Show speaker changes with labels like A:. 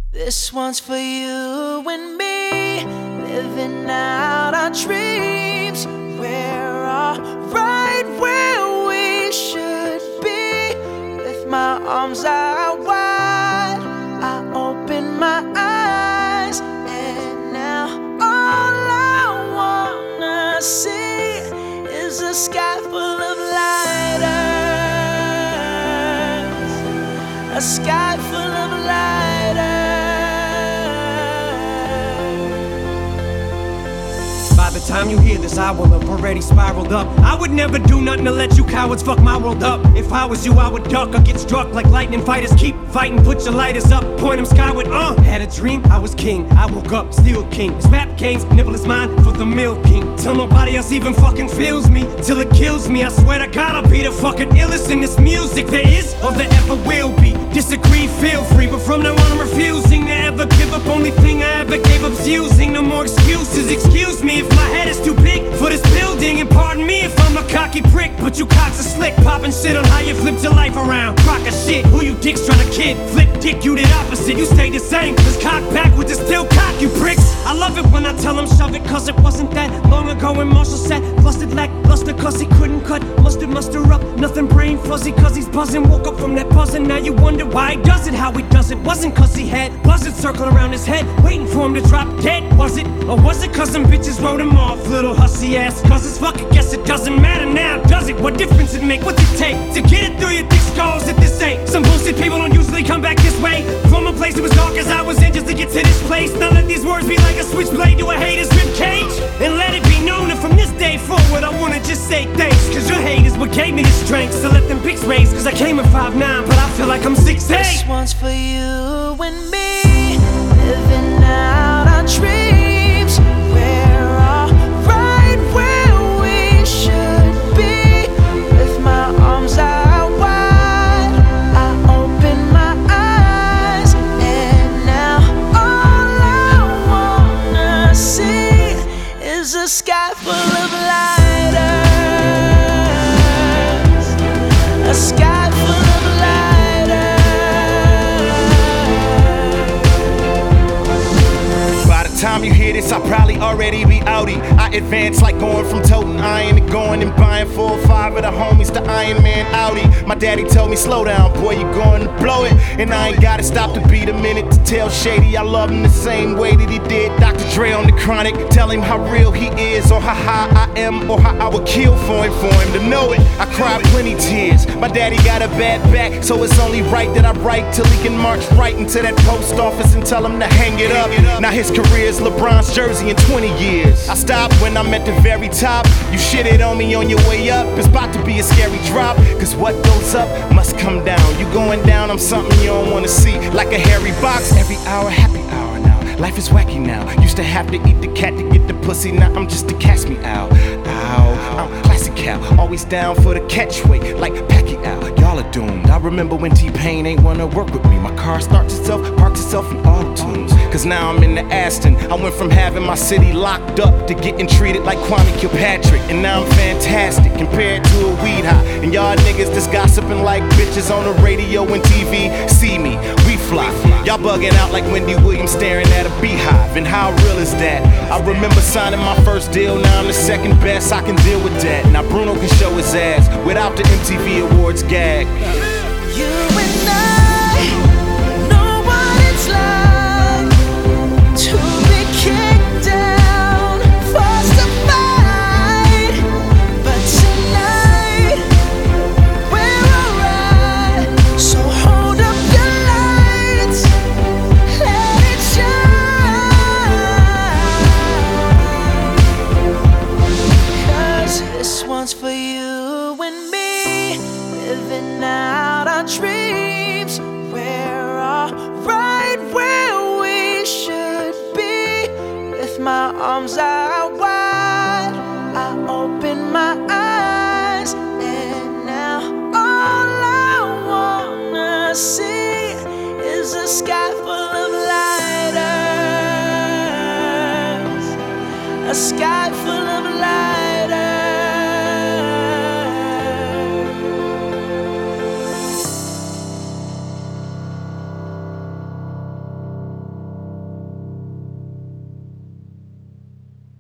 A: This one's for you and me, living out our dreams. We're all right where we should be. With my arms out wide, I open my eyes, and now all I wanna see is a sky full of lighters, a sky full of lighters.
B: By the time you hear this, I will have already spiraled up. I would never do nothing to let you cowards fuck my world up. If I was you, I would duck or get struck like lightning fighters. Keep fighting, put your lighters up, point them skyward. Had a dream, I was king. I woke up, still king. This rap game's nibble is mine for the milking. Till nobody else even fucking feels me, till it kills me. I swear to God, I'll be the fucking illest in this music there is or there ever will be. Disagree, feel free, but from now on I'm refusing to ever give up. Only thing I ever gave up's using. No more excuses. Excuse me if my head is too big for this building, and pardon me if I'm a cocky prick, but you cocks are slick, popping shit on how you flipped your life around. Crock of shit, who you dicks trying to kid? Flip dick, you did opposite, you stayed the same. Cause cock backwards is still cock, you pricks. I love it when I tell them shove it, cause it wasn't that long ago when Marshall said flustered lackluster cause he couldn't cut mustard muster up, nothing brain fuzzy cause he's buzzing. Woke up from that buzzing, now you wonder why he does it, how he does it. Wasn't cause he had buzzards circling around his head waiting for him to drop dead, was it? Or was it cause some bitches wrote him off, little hussy ass? Cause it's fuck, I guess it doesn't matter now, does it? What difference it make? What's it take to get it through your thick skulls if this ain't some bullshit? People don't usually come back this way from a place that was dark as I was in just to get to this place. Now let these words be like a switchblade to a hater's ribcage, and let it be known that from this day forward I wanna just say thanks, cause your hate is what gave me the strength. So let them pics raise, cause I came at 5'9", but I feel like I'm 6'8".
A: This one's for you and me, living out our dreams. We're all right where we should be. With my arms out wide, I open my eyes, and now all I wanna see is a sky full of lighters, a sky full of
C: Time you hear this, I'll probably already be outie. I advance like going from toting iron to going and buying 4 or 5 of the homies to Iron Man Audi. My daddy told me, slow down, boy, you going to blow it. And I ain't gotta stop to beat a minute to tell Shady I love him the same way that he did Dr. Dre on the Chronic. Tell him how real he is, or how high I am, or how I would kill for him to know it. I cried plenty tears. My daddy got a bad back, so it's only right that I write till he can march right into that post office and tell him to hang it up. Now his career is LeBron's jersey in 20 years. I stopped when I'm at the very top. You shitted on me on your way up, it's about to be a scary drop. Cause what goes up must come down. You going down, I'm something you don't wanna see. Like a hairy box, every hour, happy hour now. Life is wacky now. Used to have to eat the cat to get the pussy, now I'm just a catch me out. Ow, I'm classic Cal, always down for the catchweight like Pacquiao. Y'all are doomed. I remember when T-Pain ain't wanna work with me. My car starts itself, parks itself in auto-tunes. Cause now I'm in the Aston. I went from having my city locked up to getting treated like Kwame Kilpatrick. And now I'm fantastic compared to a weed high. And y'all niggas just gossiping like bitches on the radio and TV. See me, we fly. Y'all bugging out like Wendy Williams staring at a beehive. And how real is that? I remember signing my first deal, now I'm the second best, I can deal with that. Now Bruno can show his ass without the MTV Awards gag.
A: You and I know what it's like to be kicked down, forced to fight. But tonight we're alright. So hold up your lights, let it shine. Cause this one's for you and me, living out our dreams. We're all right where we should be. With my arms out